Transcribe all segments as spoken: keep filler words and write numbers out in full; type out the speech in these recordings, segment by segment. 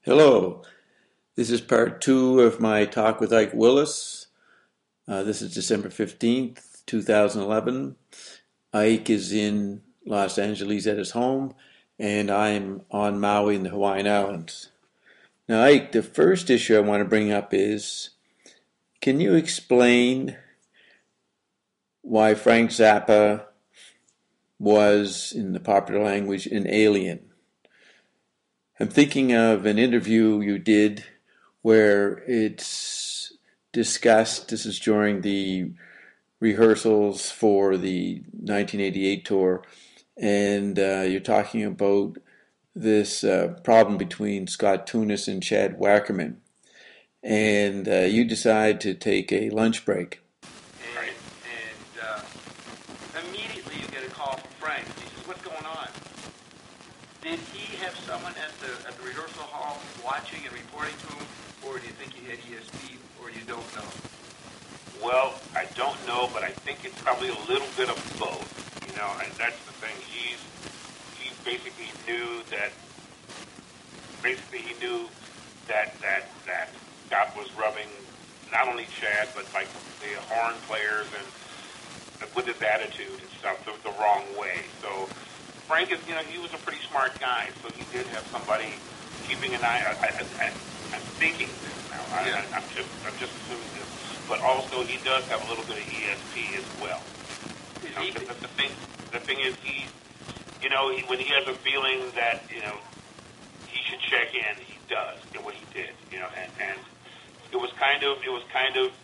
Hello, this is part two of my talk with Ike Willis. Uh, this is December fifteenth, two thousand eleven. Ike is in Los Angeles at his home, and I'm on Maui in the Hawaiian Islands. Now, Ike, the first issue I want to bring up is, can you explain why Frank Zappa was, in the popular language, an alien? I'm thinking of an interview you did where it's discussed, this is during the rehearsals for the nineteen eighty-eight tour, and uh, you're talking about this uh, problem between Scott Tunis and Chad Wackerman, and uh, you decide to take a lunch break. And, and uh, immediately you get a call from Frank. He says, "What's going on?" Did he have someone at the at the rehearsal hall watching and reporting to him, or do you think he had E S P, or you don't know? Well, I don't know, but I think it's probably a little bit of both. You know, and that's the thing. He's he basically knew that. Basically, he knew that that that Scott was rubbing not only Chad but like the horn players and with his attitude and stuff the, the wrong way. So Frank is, you know, he was a pretty smart guy, so he did have somebody keeping an eye. I, I, I, I'm thinking this now. I, Yeah. I, I'm just I'm just assuming this, but also he does have a little bit of E S P as well. Is You know, he, the, the thing the thing is he, you know, he, when he has a feeling that you know he should check in, he does. You know, what he did, you know, and, and it was kind of it was kind of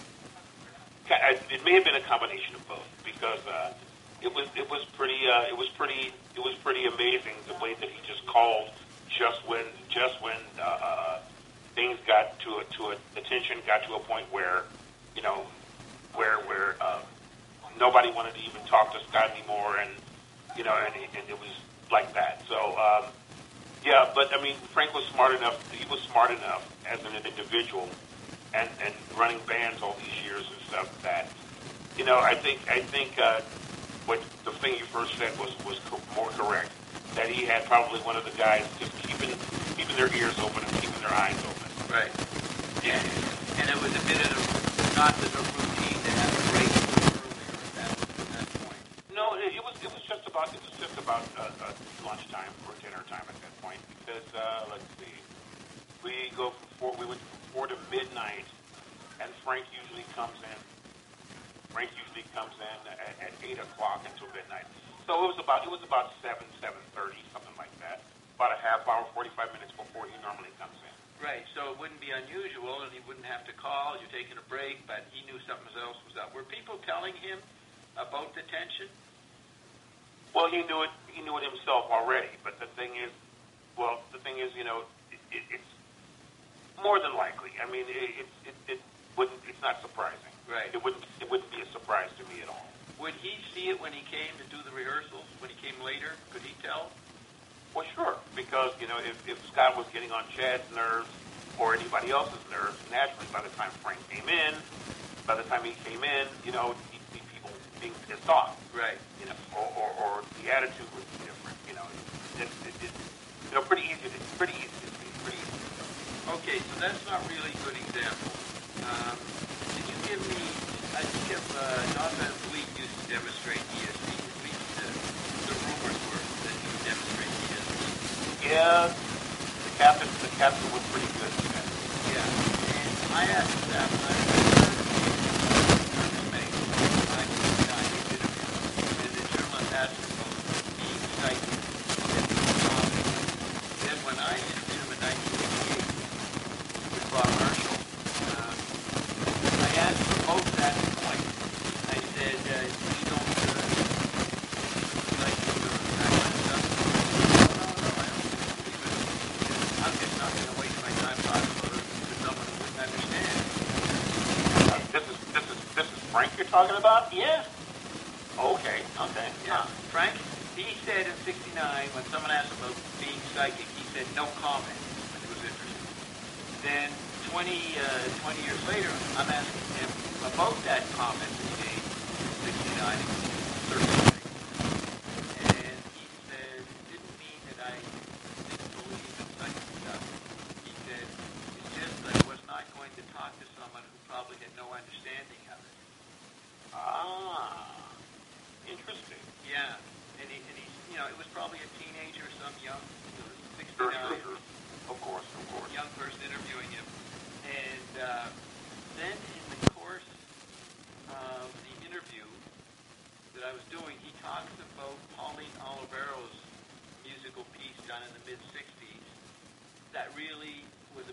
it may have been a combination of both because. Uh, It was it was pretty uh, it was pretty it was pretty amazing the way that he just called just when just when uh, uh, things got to a, to a, the tension got to a point where you know where where uh, nobody wanted to even talk to Scott anymore, and you know and, and it was like that. So um, yeah, but I mean Frank was smart enough. He was smart enough as an individual and, and running bands all these years and stuff that you know I think I think. Uh, What the thing you first said was, was co- more correct. That he had probably one of the guys just keeping keeping their ears open and keeping their eyes open. right? Yeah. And it was a bit of a, not as a routine to have a break earlier at that, at that point. No, it, it was it was just about it was just about uh, uh, lunchtime or dinner time at that point because uh, let's see, we go from four we went from four to midnight, and Frank usually comes in. Frank usually comes in at, at eight o'clock until midnight. So it was about it was about seven, seven thirty, something like that. About a half hour, forty-five minutes before he normally comes in. Right. So it wouldn't be unusual, and he wouldn't have to call. You're taking a break, but he knew something else was up. Were people telling him about the tension? Well, he knew it. He knew it himself already. But the thing is, well, the thing is, you know, it, it, it's more than likely. I mean, it, it, it, it wouldn't. It's not surprising. Right. It wouldn't. It wouldn't be a surprise to me at all. Would he see it when he came to do the rehearsals? When he came later, could he tell? Well, sure, because you know, if, if Scott was getting on Chad's nerves or anybody else's nerves, naturally, by the time Frank came in, by the time he came in, you know, he'd see people being pissed off. Right. You know, or, or, or the attitude would be different. You know, it, it, it, you know, pretty easy. To, pretty easy to see. Pretty easy. To see. Okay, so that's not really a good example. Um, can you give me, I think of uh, Don Van Vliet used to demonstrate E S P, at least uh, the rumors were that he would demonstrate E S P. Yeah, the captain, the captain was pretty good at that. Yeah, and I asked that when I was in nineteen eighty-nine, he did a, and the journalist asked him about being psychic. Then when I interviewed him in nineteen eighty-eight with Bob Marshall, um, I asked him about that point. I said, uh, you don't uh, like to do that kind of stuff. No, no, no, I don't believe it. I'm just not going to waste my time talking about it to someone who wouldn't understand. Uh, this is this is this is Frank you're talking about? Yeah, Okay, okay, yeah. Frank, he said in sixty-nine, when someone asked about being psychic, he said no comment, which was interesting. Then twenty, uh, twenty years later, I'm asking him about that comment that he made in sixty-nine, certainly. And he said, it didn't mean that I didn't believe in psychic stuff.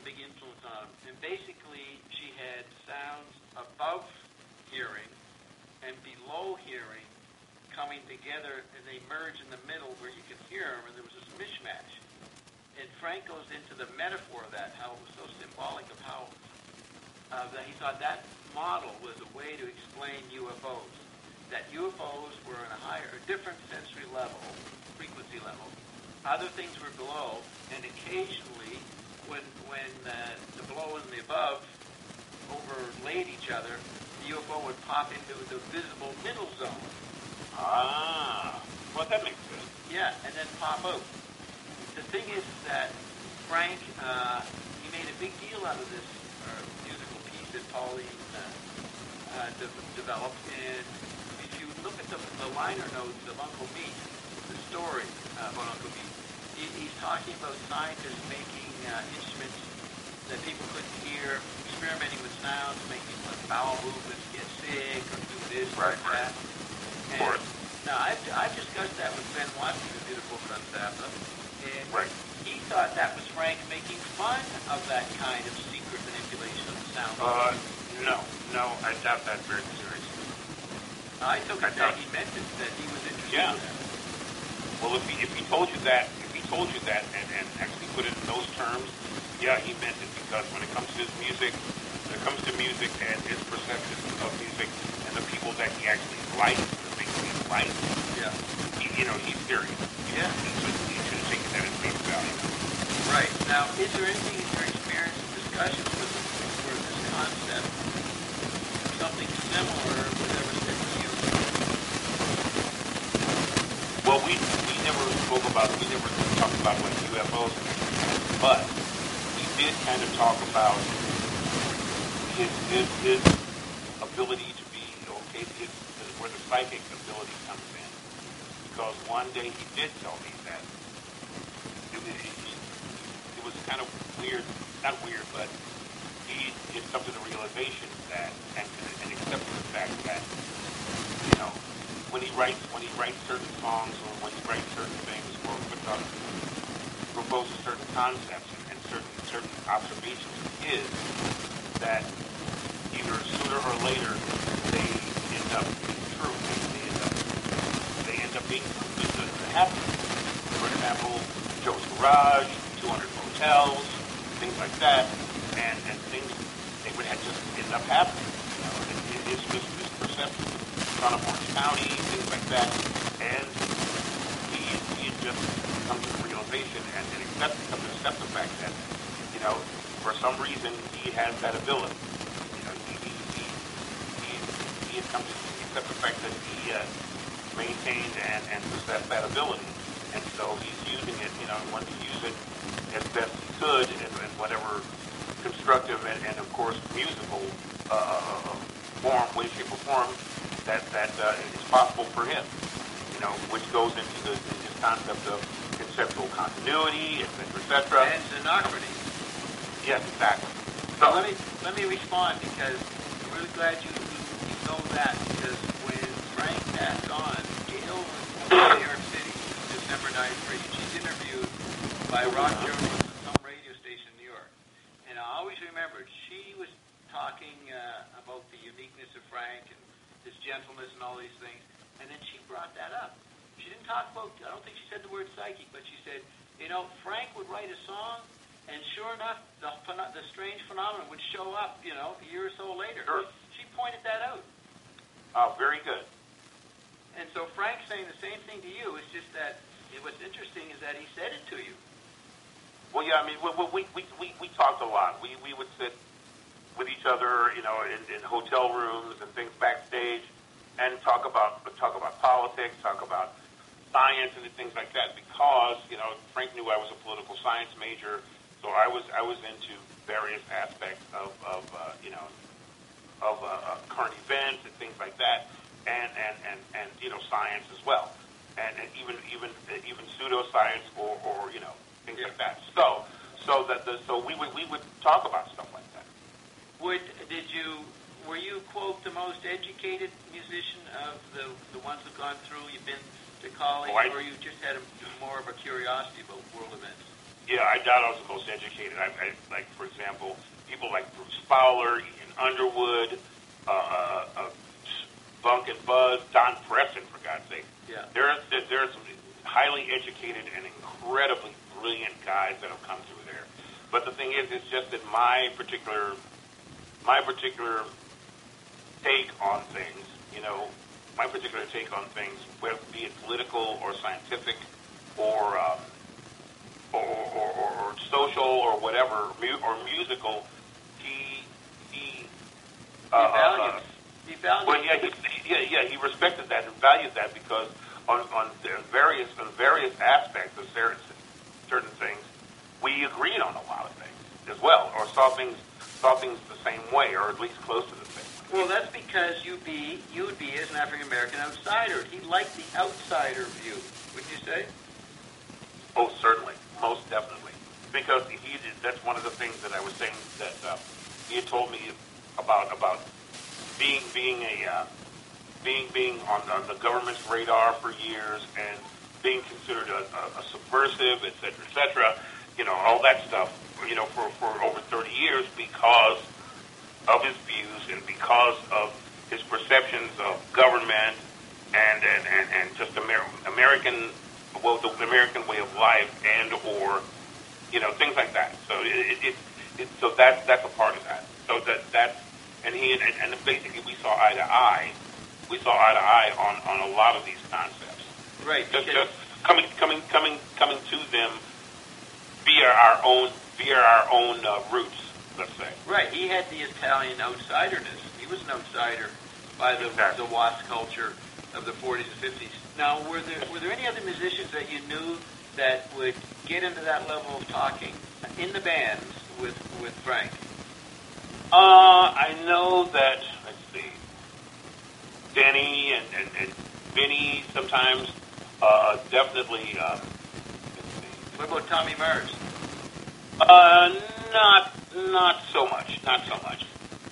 a big influence on him. And basically, she had sounds above hearing and below hearing coming together, and they merge in the middle where you could hear them, and there was this mishmash. And Frank goes into the metaphor of that, how it was so symbolic of how uh, that he thought that model was a way to explain U F Os. That U F Os were in a higher, a different sensory level, frequency level. Other things were below, and occasionally, when when uh, the below and the above overlaid each other, the U F O would pop into the visible middle zone. Ah, well, that makes sense. Yeah, and then pop out. The thing is that Frank, uh, he made a big deal out of this uh, musical piece that Pauline uh, uh, de- developed. And if you look at the, the liner notes of Uncle Meat, the story uh, about Uncle Meat, he, he's talking about scientists making uh, instruments that people couldn't hear, experimenting with sounds, making like bowel movements, get sick, or do this, Right, or that. Of And course. now, I've, I've discussed that with Ben Watson, who did a book on Zappa, and Right. he thought that was Frank making fun of that kind of secret manipulation of the sound. Uh, no, no, I doubt that very seriously. I took I it that thought- he meant it, that he was interested Yeah. in that. Well, if he, if he told you that, if he told you that and, and actually put it in those terms, yeah, he meant it, because when it comes to his music, when it comes to music and his perception of music and the people that he actually likes, the things he likes, Yeah. he, you know, he's serious. Yeah. He should, he should have taken that at face value. Right. Now, is there anything in your experience and discussions with him where this concept, something similar, was ever said to you? Well, we we never spoke about, we never talked about like U F Os and everything, but we did kind of talk about his his, his ability to be okay, his, his, where the psychic ability comes in. Because one day he did tell me that it, it, it was kind of weird, not weird, but he had come to the realization that, and, and accepted the fact that, you know, when he writes, when he writes certain songs or when he writes certain things or puts up, proposes certain concepts and, and certain certain observations of his, that either sooner or later they end up being true. They, they end up they end up being something that happens. For example, Joe's Garage, two hundred Motels, things like that, and and things they would have just end up happening. You know, it, it, it's just this perception. Son of Orange County, things like that, and he he had just come to the realization and, and accept come to accept the fact that, you know, for some reason he has that ability. You know, he he he he, he had come to accept the fact that he uh, maintained and, and possessed that ability, and so he's using it. You know, he wanted to use it as best he could in, in whatever constructive and, and of course musical uh, form, way, shape, or form that that uh, is possible for him, you know, which goes into the his concept of conceptual continuity, et cetera, et cetera. And Xenocracy. Yes, exactly. So So let me let me respond, because I'm really glad you, you, you know that, because when Frank passed on, Gail was in New York City, December ninth, and she's interviewed by rock journalists at some radio station in New York. And I always remembered she was talking uh, about the uniqueness of Frank and his gentleness and all these things, and then she brought that up. She didn't talk about, I don't think she said the word psychic, but she said, you know, Frank would write a song, and sure enough, the, the strange phenomenon would show up, you know, a year or so later. Sure. She pointed that out. oh, very good. And so Frank's saying the same thing to you. It's just that it, what's interesting is that he said it to you. Well, yeah, I mean, we we we we, we talked a lot. We we would sit with each other, you know, in, in hotel rooms and things backstage, and talk about talk about politics, talk about science and things like that. Because, you know, Frank knew I was a political science major, so I was I was into various aspects of, of uh, you know, of uh, uh, current events and things like that, and and, and, and you know, science as well, and, and even even even pseudoscience or, or you know, things like that. So so that the, so we would we would talk about stuff like that. Would, did you, were you, quote, the most educated musician of the the ones who've gone through? You've been to college, Oh, I, or you just had a, more of a curiosity about world events? Yeah, I doubt I was the most educated. I, I like, for example, people like Bruce Fowler, Ian Underwood, uh, uh, uh, Bunk and Buzz, Don Preston, for God's sake. Yeah. There are there, there are some highly educated and incredibly brilliant guys that have come through there. But the thing is, it's just that my particular my particular take on things, you know, my particular take on things, whether be it political or scientific or um, or, or, or, or social or whatever, mu- or musical, he he. Uh, He values. uh, He values. well, yeah, he, yeah, yeah, he respected that and valued that because on on the various on various aspects of certain certain things, we agreed on a lot of things as well, or saw things saw things the same way, or at least close to the same way. Well, that's because you be you would be as an African American outsider. He liked the outsider view. Wouldn't you say? Oh, certainly, most definitely, because he did, that's one of the things that I was saying that uh, he had told me about about being being a uh, being being on, on the government's radar for years and being considered a, a, a subversive, et cetera, et cetera. You know, all that stuff. You know, for for over thirty years because of his views and because of his perceptions of government and and, and, and just Amer- American, well, the American way of life and or, you know, things like that. So it, it, it so that that's a part of that. So that that's and he and, and basically we saw eye to eye, we saw eye to eye on, on a lot of these concepts. Right. Just, because- just coming coming coming coming to them via our own via our own uh, roots. Let's say. Right. He had the Italian outsiderness. He was an outsider by the Exactly. the Watts culture of the forties and fifties. Now, were there were there any other musicians that you knew that would get into that level of talking in the bands with with Frank? Uh, I know that. Let's see. Denny and and, and Vinny sometimes. Uh, definitely. Uh, let's see. What about Tommy Mars? Uh, not not so much. Not so much.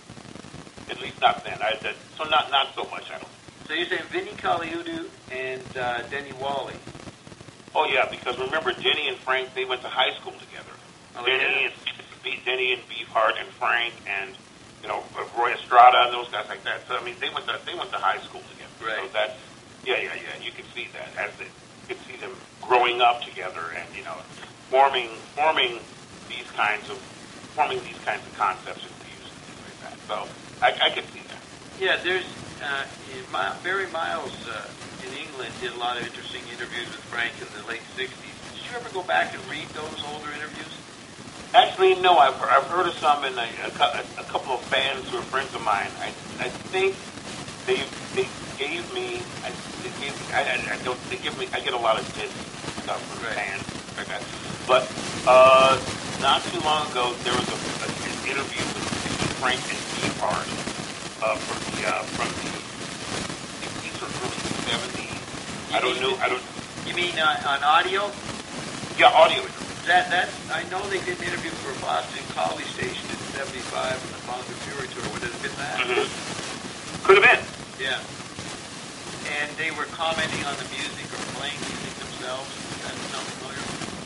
At least not then. I, that, so not not so much. I don't. So you're saying Vinny Colaiuta and uh, Denny Wally? Oh yeah, because remember Denny and Frank, they went to high school together. Oh, Denny yeah? and Be- Denny and Beefheart and Frank and you know Roy Estrada and those guys like that. So I mean they went to they went to high school together. Right. So that's yeah yeah yeah. You can see that as they you can see them growing up together and you know forming forming these kinds of forming these kinds of concepts and views and things like that. So I, I can see that. Yeah, there's uh, My, Barry Miles uh, in England did a lot of interesting interviews with Frank in the late sixties. Did you ever go back and read those older interviews? Actually, no. I've I've heard of some, and a, a, a couple of fans who are friends of mine. I I think they they gave me. I, they gave me. I, I, I don't. They give me. I get a lot of disc stuff from Right. fans like that. But uh, not too long ago, there was a, a, an interview with Frank and Beefheart uh, from the uh, from the. I think these were early seventies. I don't know. I don't. You mean uh, on audio? Yeah, audio interview. That that I know they did an interview for Boston College Station in seventy-five on the Bongo Fury tour. Would it have been that? Mm-hmm. Could have been. Yeah. And they were commenting on the music or playing music themselves. Does that sound familiar?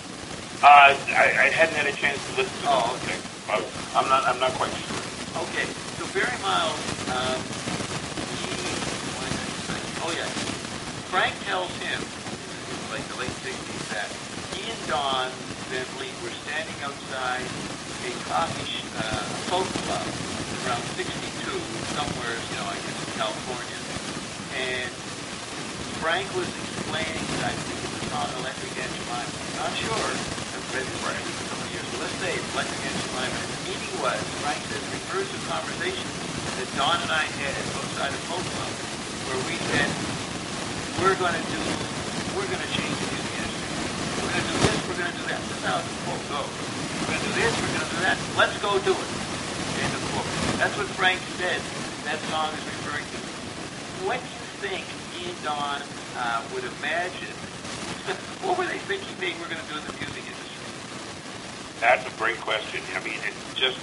Uh, I, I hadn't had a chance to listen to Oh, it. Okay. Uh, I'm not. I'm not quite sure. Okay. So Barry Miles, um, he. What did I say? Oh yeah. Frank tells him, in like the late sixties, that he and Don Van Vliet were standing outside a coffee, sh- uh, a folk club around sixty-two, somewhere, you know, I guess in California. And Frank was explaining, I think it was on Electric Enchilada. I'm not sure. I've read this right for a couple of years. But let's say Electric Enchilada. And the meeting was, Frank says, refers to conversations that Don and I had outside of folk club, where we said, we're going to do, we're going to change the music industry. We're going to do this, we're going to do that. This is how the quote goes. We're going to do this, we're going to do that. Let's go do it. End of quote. That's what Frank said. That song is referring to. What do you think he and Don uh, would imagine? What were they thinking they were going to do in the music industry? That's a great question. I mean, it's just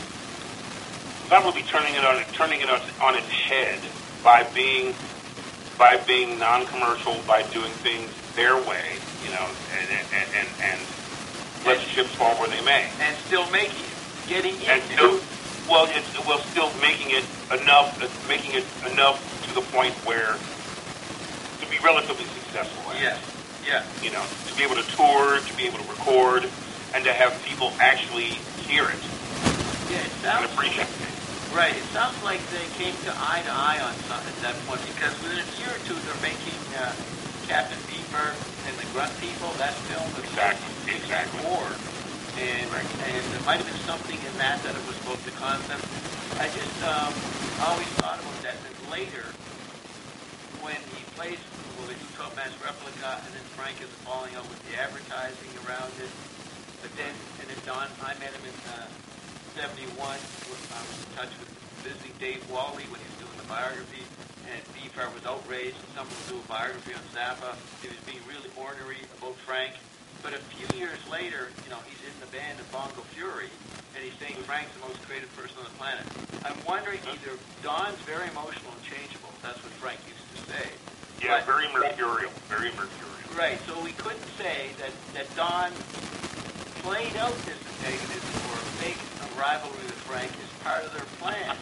probably turning it on, turning it on, on its head by being, by being non-commercial, by doing things their way, you know, and and and, and let the chips fall where they may. And still making it, getting And into still, well, it's well, still making it enough, uh, making it enough to the point where to be relatively successful. At. Yes, yeah. You know, to be able to tour, to be able to record, and to have people actually hear it Yeah, it and sounds appreciate it. right. It sounds like they came to eye to eye on something at that point, because within a year or two they're making uh, Captain Beefheart and the Grunt People. That film was Exactly, exactly. more, and and there might have been something in that that it was supposed to concept. I just um, always thought about that. And then later, when he plays, well, they do Top Mass Replica, and then Frank is falling out with the advertising around it. But then, and then Don, I met him in uh, seventy-one. I was in touch with visiting Dave Wally when he was doing the biography, and Beefheart was outraged that someone would do a biography on Zappa. He was being really ornery about Frank. But a few years later, you know, he's in the band of Bongo Fury, and he's saying Frank's the most creative person on the planet. I'm wondering, either Don's very emotional and changeable. That's what Frank used to say. Yeah, But- very mercurial, very mercurial. Right, so we couldn't say that, that Don played out this antagonism or faked a rivalry with Frank as part of their plan.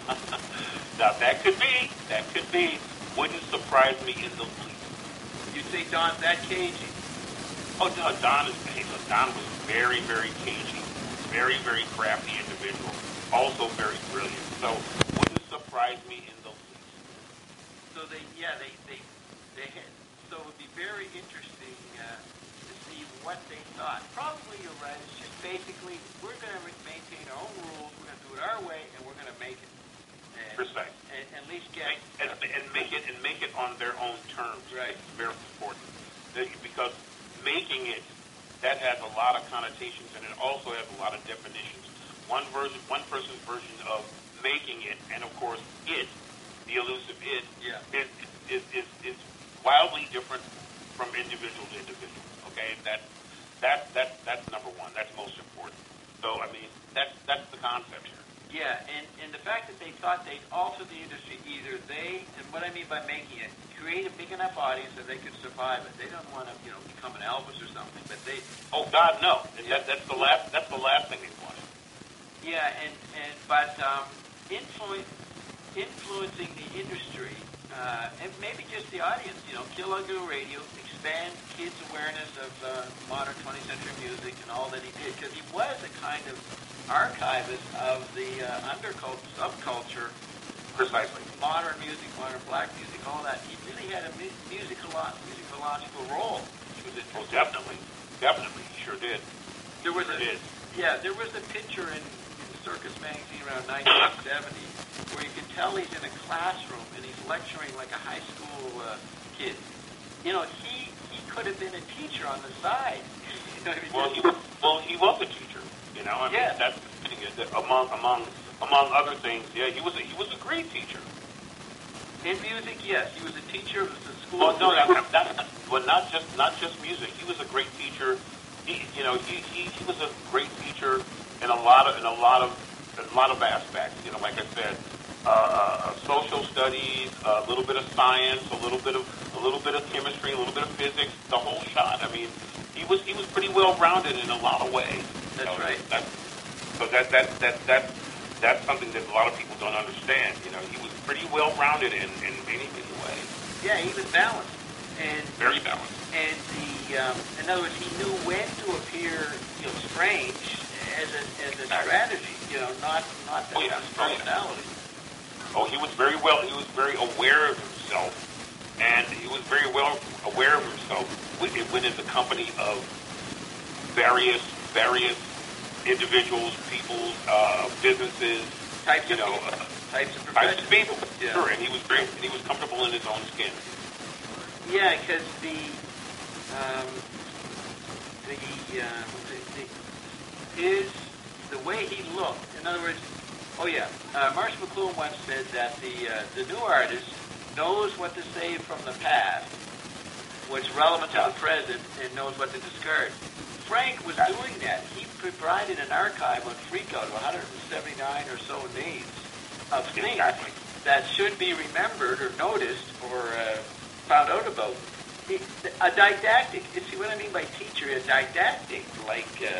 Now that could be, that could be. Wouldn't surprise me in the least. You'd say Don's that cagey. Oh, no, Don is. Hey, look, Don was very, very cagey, very, very crafty individual. Also very brilliant. So wouldn't surprise me in the least. So they, yeah, they, they, they had, so it would be very interesting uh, to see what they thought. Probably you're right. It's just basically, we're going to maintain our own rules, we're going to do it our way, and we're going to make it. And, Precise. and at least get... And, and make it and make it on their own terms. Right. It's very important. That- Because making it, that has a lot of connotations, and it also has a lot of definitions. One version, one person's version of making it, and of course it, the elusive it, Yeah. is, is, is, is wildly different from individual to individual. Okay, that that that that's number one. That's most important. So I mean, that's that's the concept here. Yeah, and, and the fact that they thought they'd alter the industry, either they, and what I mean by making it, create a big enough audience that they could survive it. They don't want to, you know, become an Elvis or something, but they... Oh God, no! And that, that's the last. That's the last thing they wanted. Yeah, and, and but um, influ- influencing the industry, uh, and maybe just the audience, you know, Kill Ugly Radio, expand kids' awareness of uh, modern twentieth century music and all that he did, because he was a kind of archivist of the uh, underculture, subculture, Precisely. modern music, modern black music, all that. He really had a mu- musical, musicological role, which was Oh, interesting. definitely, definitely, he sure did. There was Sure a, did. yeah, there was a picture in, in Circus Magazine around nineteen seventy where you can tell he's in a classroom and he's lecturing like a high school uh, kid. You know, he he could have been a teacher on the side. You know, I mean, Well, he was, well, he was a teacher. You know, I mean, Yeah. that's the thing. Is that among among among other things, yeah, he was a, he was a great teacher. in music, yes, he was a teacher of the school. Well, no, that, that, that, well, not just not just music. He was a great teacher. He, you know, he, he, he was a great teacher in a lot of in a lot of a lot of aspects. You know, like I said, uh, uh, social studies, a little bit of science, a little bit of a little bit of chemistry, a little bit of physics, the whole shot. I mean, he was he was pretty well rounded in a lot of ways. That's You know, right. That's, so that that that that that's something that a lot of people don't understand. You know, he was pretty well rounded in, in many many ways. Yeah, he was balanced, and Very balanced. and the um, in other words, he knew when to appear, you know, strange as a as a strategy. You know, not not Oh, as yeah. a Oh, yeah. personality. Oh, he was very well. He was very aware of himself, and he was very well aware of himself when, when in the company of various various individuals, people, uh, businesses, Types you of know, people. uh, Types of types professions. of people. Yeah. Sure, and he was very and he was comfortable in his own skin. Yeah, because the, um, the, uh, the, the, his, the way he looked, in other words, oh yeah, uh, Marshall McLuhan once said that the, uh, the new artist knows what to save from the past, what's relevant to Yeah. the present, and knows what to discard. Frank was doing that. He provided an archive on Freakout of one hundred seventy-nine or so names of things Exactly. that should be remembered or noticed or uh, found out about. It, a didactic, you see what I mean by teacher? A didactic, like uh,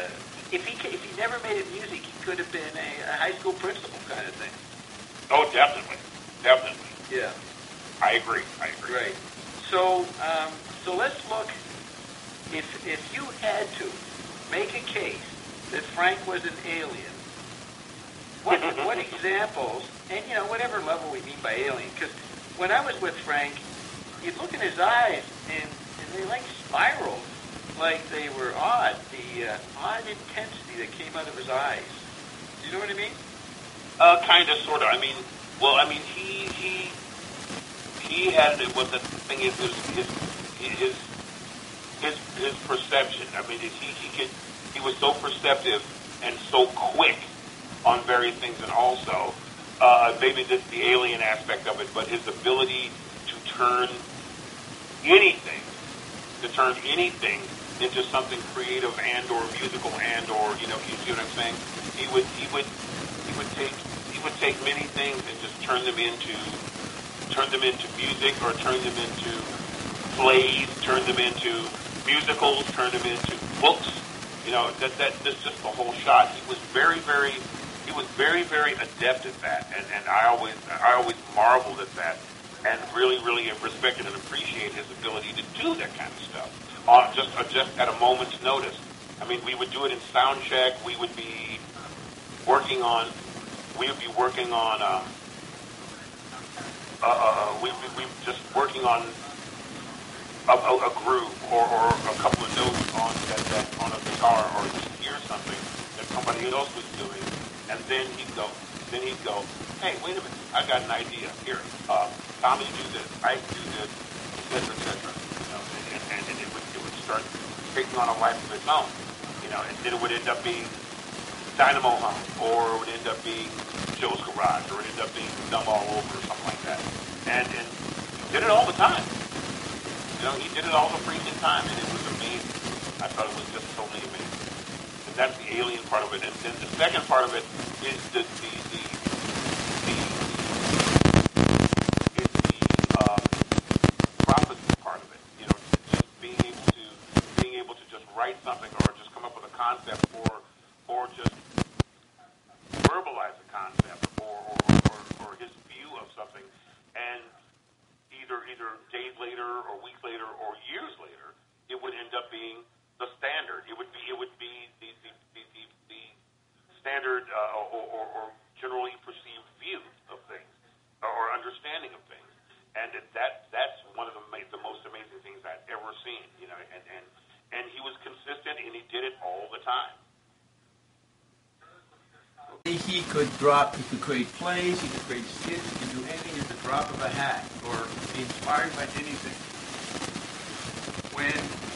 if he ca- if he never made it music, he could have been a, a high school principal kind of thing. Oh, definitely, definitely. Yeah. I agree. I agree. Right. So, um, so let's look. If if you had to make a case that Frank was an alien, what what examples? And you know, whatever level we mean by alien, because when I was with Frank, you'd look in his eyes, and, and they like spiraled, like they were odd. The uh, odd intensity that came out of his eyes. Do you know what I mean? Uh, kind of, sort of. I mean, well, I mean, he he he had what the thing is his his his his, his perception. I mean, he he could he was so perceptive and so quick on various things, and also uh, maybe this the alien aspect of it, but his ability to turn anything to turn anything into something creative and or musical and or you know you see what I'm saying? He would he would he would take he would take many things and just turn them into turn them into music or turn them into plays, turn them into musicals, turn them into books. You know, that that that's just the whole shot. He was very, very he was very, very adept at that, and, and I always I always marveled at that and really, really respected and appreciated his ability to do that kind of stuff. On just uh, just at a moment's notice. I mean, we would do it in sound check. We would be working on we would be working on um, uh, we would be just working on a, a, a groove or, or a couple of notes on that, that on a guitar, or he'd hear something that somebody else was doing, and then he'd go, then he'd go, hey, wait a minute, I got an idea here. Uh, Tommy do this, I do this, et cetera, et cetera. You know, and, and, and it would it would start taking on a life of its own. You know, and then it would end up being Dynamo Hum, or it would end up being Joe's Garage, or it would end up being Dumb All Over, or something like that. And and he did it all the time. You know, he did it all the freaking time, and it was amazing. I thought it was just totally amazing. And that's the alien part of it. And then the second part of it is the the the the, the is the uh, prophecy part of it. You know, just being able to being able to just write something or just come up with a concept, or or just verbalize a concept, or or, or, or his view of something, and either either days later or weeks later or years later, it would end up being the standard. It would be it would be the the, the, the, the standard uh, or, or, or generally perceived view of things or understanding of things. And that that's one of the the most amazing things I've ever seen. You know, and and and he was consistent, and he did it all the time. He could drop, he could create plays, he could create skits, he could do anything at the drop of a hat, or be inspired by anything. When